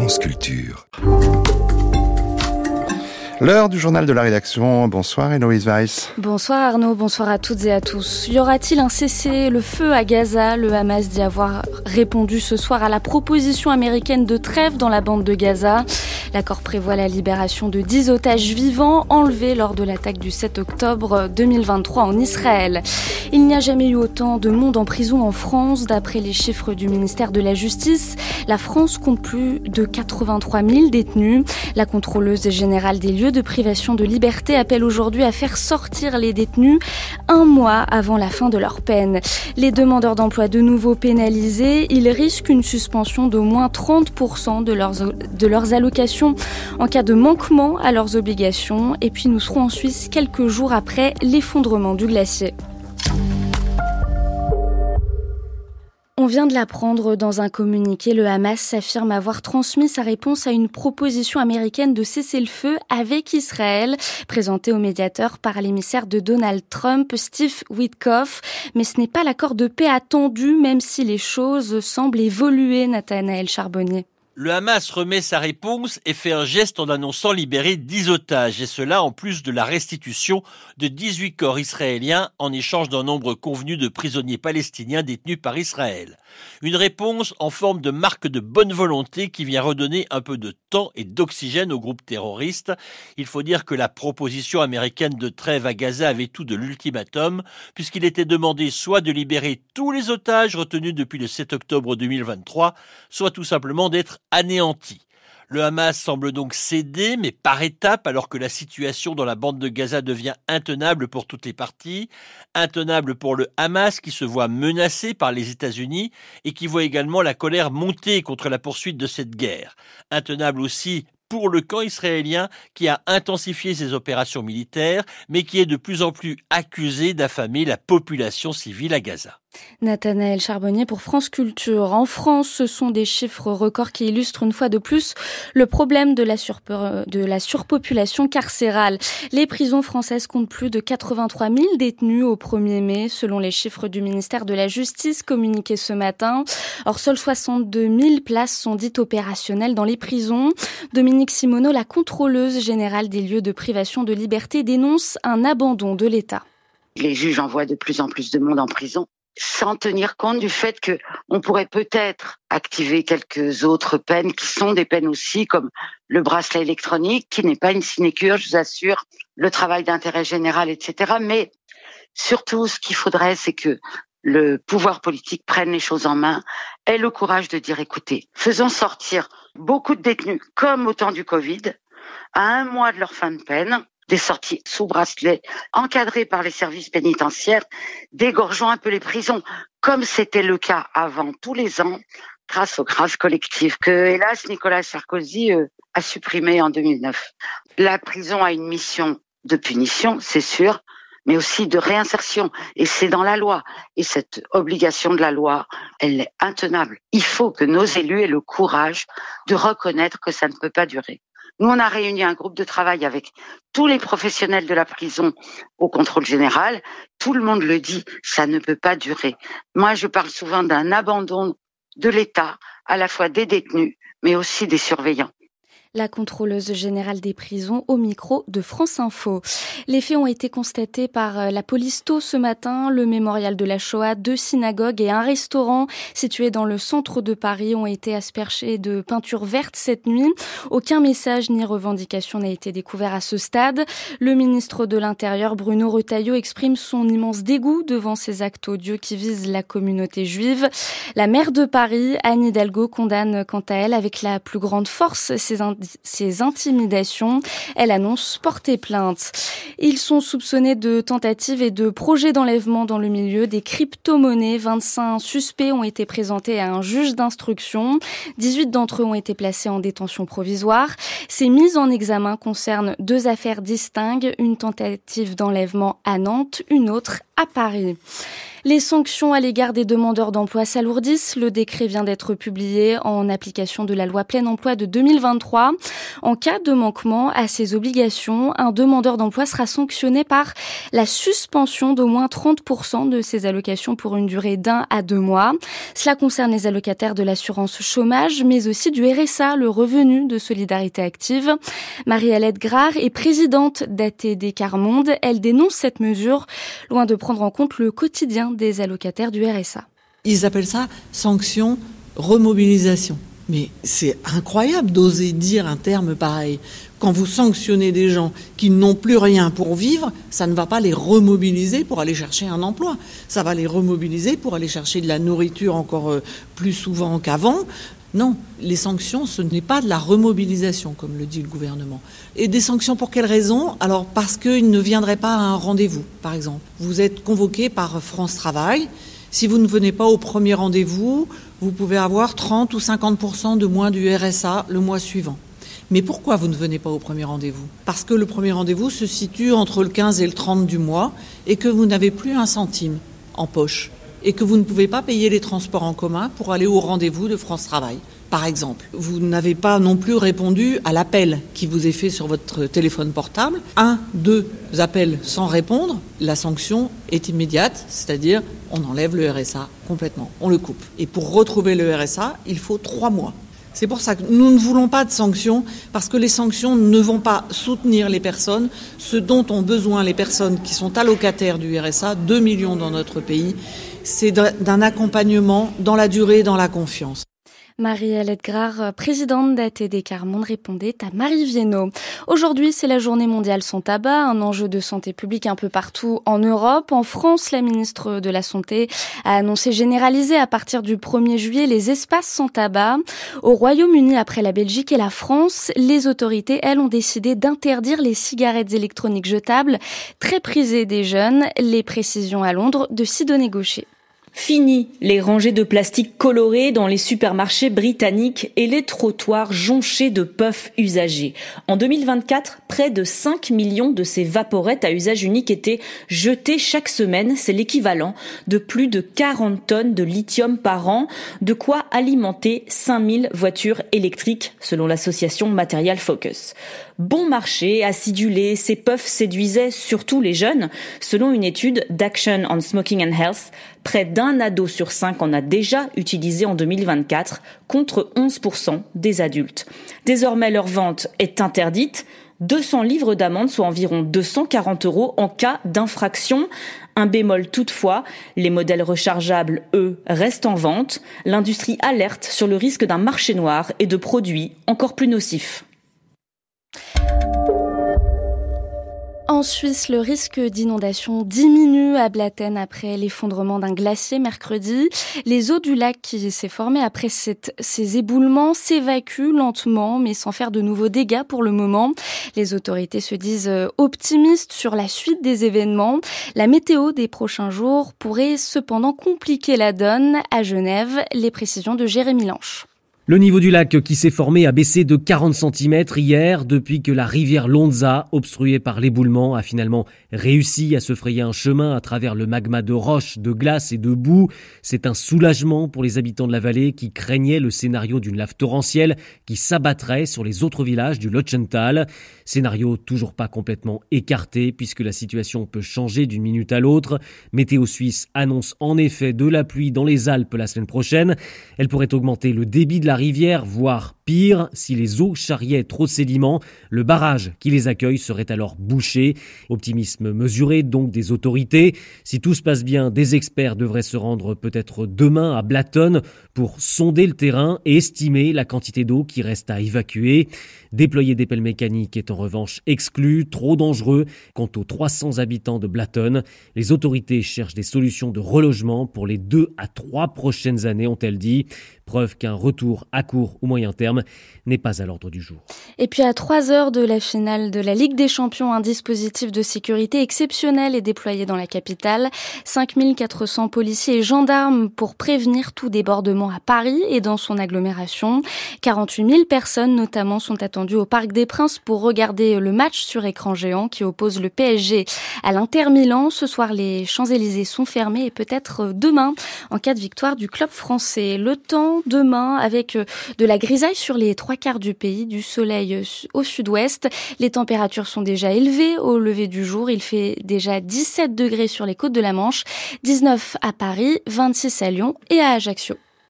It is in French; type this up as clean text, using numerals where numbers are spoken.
France Culture. L'heure du journal de la rédaction. Bonsoir Héloïse Weiss. Bonsoir Arnaud, bonsoir à toutes et à tous. Y aura-t-il un cessez-le-feu à Gaza ? Le Hamas dit avoir répondu ce soir à la proposition américaine de trêve dans la bande de Gaza. L'accord prévoit la libération de 10 otages vivants enlevés lors de l'attaque du 7 octobre 2023 en Israël. Il n'y a jamais eu autant de monde en prison en France. D'après les chiffres du ministère de la Justice, la France compte plus de 83 000 détenus. La contrôleuse générale des lieux de privation de liberté appelle aujourd'hui à faire sortir les détenus un mois avant la fin de leur peine. Les demandeurs d'emploi de nouveau pénalisés, ils risquent une suspension d'au moins 30% de leurs allocations en cas de manquement à leurs obligations. Et puis nous serons en Suisse quelques jours après l'effondrement du glacier. On vient de l'apprendre dans un communiqué, le Hamas s'affirme avoir transmis sa réponse à une proposition américaine de cessez-le-feu avec Israël, présentée au médiateur par l'émissaire de Donald Trump, Steve Witkoff. Mais ce n'est pas l'accord de paix attendu, même si les choses semblent évoluer, Nathanaël Charbonnier. Le Hamas remet sa réponse et fait un geste en annonçant libérer 10 otages, et cela en plus de la restitution de 18 corps israéliens en échange d'un nombre convenu de prisonniers palestiniens détenus par Israël. Une réponse en forme de marque de bonne volonté qui vient redonner un peu de temps et d'oxygène au groupe terroriste. Il faut dire que la proposition américaine de trêve à Gaza avait tout de l'ultimatum, puisqu'il était demandé soit de libérer tous les otages retenus depuis le 7 octobre 2023, soit tout simplement d'être anéanti. Le Hamas semble donc céder, mais par étapes, alors que la situation dans la bande de Gaza devient intenable pour toutes les parties. Intenable pour le Hamas qui se voit menacé par les États-Unis et qui voit également la colère monter contre la poursuite de cette guerre. Intenable aussi pour le camp israélien qui a intensifié ses opérations militaires, mais qui est de plus en plus accusé d'affamer la population civile à Gaza. Nathanaël Charbonnier pour France Culture. En France, ce sont des chiffres records qui illustrent une fois de plus le problème de la surpopulation carcérale. Les prisons françaises comptent plus de 83 000 détenus au 1er mai, selon les chiffres du ministère de la Justice communiqués ce matin. Or, seules 62 000 places sont dites opérationnelles dans les prisons. Dominique Simoneau, la contrôleuse générale des lieux de privation de liberté, dénonce un abandon de l'État. Les juges envoient de plus en plus de monde en prison, sans tenir compte du fait que on pourrait peut-être activer quelques autres peines qui sont des peines aussi, comme le bracelet électronique, qui n'est pas une sinécure, je vous assure, le travail d'intérêt général, etc. Mais surtout, ce qu'il faudrait, c'est que le pouvoir politique prenne les choses en main, ait le courage de dire, écoutez, faisons sortir beaucoup de détenus, comme au temps du Covid, à un mois de leur fin de peine, des sorties sous bracelet, encadrées par les services pénitentiaires, dégorgeons un peu les prisons, comme c'était le cas avant tous les ans, grâce aux grâces collectives que, hélas, Nicolas Sarkozy a supprimé en 2009. La prison a une mission de punition, c'est sûr, mais aussi de réinsertion. Et c'est dans la loi. Et cette obligation de la loi, elle est intenable. Il faut que nos élus aient le courage de reconnaître que ça ne peut pas durer. Nous, on a réuni un groupe de travail avec tous les professionnels de la prison au contrôle général. Tout le monde le dit, ça ne peut pas durer. Moi, je parle souvent d'un abandon de l'État, à la fois des détenus, mais aussi des surveillants. La contrôleuse générale des prisons au micro de France Info. Les faits ont été constatés par la police tôt ce matin. Le mémorial de la Shoah, 2 synagogues et un restaurant situés dans le centre de Paris ont été aspergés de peinture verte cette nuit. Aucun message ni revendication n'a été découvert à ce stade. Le ministre de l'Intérieur, Bruno Retailleau, exprime son immense dégoût devant ces actes odieux qui visent la communauté juive. La maire de Paris, Anne Hidalgo, condamne quant à elle avec la plus grande force ces intimidations. Elle annonce porter plainte. Ils sont soupçonnés de tentatives et de projets d'enlèvement dans le milieu des crypto-monnaies. 25 suspects ont été présentés à un juge d'instruction. 18 d'entre eux ont été placés en détention provisoire. Ces mises en examen concernent 2 affaires distinctes, une tentative d'enlèvement à Nantes, une autre à Paris. Les sanctions à l'égard des demandeurs d'emploi s'alourdissent. Le décret vient d'être publié en application de la loi plein emploi de 2023. En cas de manquement à ces obligations, un demandeur d'emploi sera sanctionné par la suspension d'au moins 30% de ses allocations pour une durée d'1 à 2 mois. Cela concerne les allocataires de l'assurance chômage, mais aussi du RSA, le revenu de solidarité active. Marie-Alette Grard est présidente d'ATD Quart Monde. Elle dénonce cette mesure, loin de prendre en compte le quotidien des allocataires du RSA. Ils appellent ça sanction remobilisation. Mais c'est incroyable d'oser dire un terme pareil. Quand vous sanctionnez des gens qui n'ont plus rien pour vivre, ça ne va pas les remobiliser pour aller chercher un emploi. Ça va les remobiliser pour aller chercher de la nourriture encore plus souvent qu'avant. Non, les sanctions, ce n'est pas de la remobilisation, comme le dit le gouvernement. Et des sanctions pour quelles raisons ? Alors parce qu'ils ne viendraient pas à un rendez-vous, par exemple. Vous êtes convoqué par France Travail. Si vous ne venez pas au premier rendez-vous, vous pouvez avoir 30 ou 50% de moins du RSA le mois suivant. Mais pourquoi vous ne venez pas au premier rendez-vous ? Parce que le premier rendez-vous se situe entre le 15 et le 30 du mois et que vous n'avez plus un centime en poche et que vous ne pouvez pas payer les transports en commun pour aller au rendez-vous de France Travail. Par exemple, vous n'avez pas non plus répondu à l'appel qui vous est fait sur votre téléphone portable. 1, 2 appels sans répondre, la sanction est immédiate, c'est-à-dire on enlève le RSA complètement, on le coupe. Et pour retrouver le RSA, il faut 3 mois. C'est pour ça que nous ne voulons pas de sanctions, parce que les sanctions ne vont pas soutenir les personnes, ce dont ont besoin les personnes qui sont allocataires du RSA, 2 millions dans notre pays, c'est d'un accompagnement dans la durée et dans la confiance. Marie-Alette Grard, présidente d'ATD Quart Monde, répondait à Marie Viennot. Aujourd'hui, c'est la journée mondiale sans tabac, un enjeu de santé publique un peu partout en Europe. En France, la ministre de la Santé a annoncé généraliser à partir du 1er juillet les espaces sans tabac. Au Royaume-Uni, après la Belgique et la France, les autorités, elles, ont décidé d'interdire les cigarettes électroniques jetables, très prisées des jeunes. Les précisions à Londres de Sidonie Gaucher. Fini les rangées de plastique colorées dans les supermarchés britanniques et les trottoirs jonchés de puffs usagés. En 2024, près de 5 millions de ces vaporettes à usage unique étaient jetées chaque semaine. C'est l'équivalent de plus de 40 tonnes de lithium par an, de quoi alimenter 5000 voitures électriques, selon l'association Material Focus. Bon marché, acidulé, ces puffs séduisaient surtout les jeunes. Selon une étude d'Action on Smoking and Health, près d'1 ado sur 5 en a déjà utilisé en 2024, contre 11% des adultes. Désormais, leur vente est interdite. 200 livres d'amende, soit environ 240 € en cas d'infraction. Un bémol toutefois, les modèles rechargeables, eux, restent en vente. L'industrie alerte sur le risque d'un marché noir et de produits encore plus nocifs. En Suisse, le risque d'inondation diminue à Blatten après l'effondrement d'un glacier mercredi. Les eaux du lac qui s'est formé après ces éboulements s'évacuent lentement, mais sans faire de nouveaux dégâts pour le moment. Les autorités se disent optimistes sur la suite des événements. La météo des prochains jours pourrait cependant compliquer la donne. À Genève, les précisions de Jérémy Lanche. Le niveau du lac qui s'est formé a baissé de 40 cm hier depuis que la rivière Lonza, obstruée par l'éboulement, a finalement réussi à se frayer un chemin à travers le magma de roches, de glace et de boue. C'est un soulagement pour les habitants de la vallée qui craignaient le scénario d'une lave torrentielle qui s'abattrait sur les autres villages du Lötschental. Scénario toujours pas complètement écarté puisque la situation peut changer d'une minute à l'autre. Météo Suisse annonce en effet de la pluie dans les Alpes la semaine prochaine. Elle pourrait augmenter le débit de la rivière, voire pire, si les eaux charriaient trop de sédiments. Le barrage qui les accueille serait alors bouché. Optimisme mesuré donc des autorités. Si tout se passe bien, des experts devraient se rendre peut-être demain à Blatten pour sonder le terrain et estimer la quantité d'eau qui reste à évacuer. Déployer des pelles mécaniques est en revanche exclu, trop dangereux. Quant aux 300 habitants de Blatten, les autorités cherchent des solutions de relogement pour les 2 à 3 prochaines années, ont-elles dit. Preuve qu'un retour à court ou moyen terme ferme n'est pas à l'ordre du jour. Et puis à 3 heures de la finale de la Ligue des Champions, un dispositif de sécurité exceptionnel est déployé dans la capitale. 5400 policiers et gendarmes pour prévenir tout débordement à Paris et dans son agglomération. 48 000 personnes notamment sont attendues au Parc des Princes pour regarder le match sur écran géant qui oppose le PSG à l'Inter Milan. Ce soir, les Champs-Élysées sont fermés et peut-être demain en cas de victoire du club français. Le temps demain avec de la grisaille sur les 3/4 du pays, du soleil au sud-ouest. Les températures sont déjà élevées au lever du jour. Il fait déjà 17 degrés sur les côtes de la Manche, 19 à Paris, 26 à Lyon et à Ajaccio.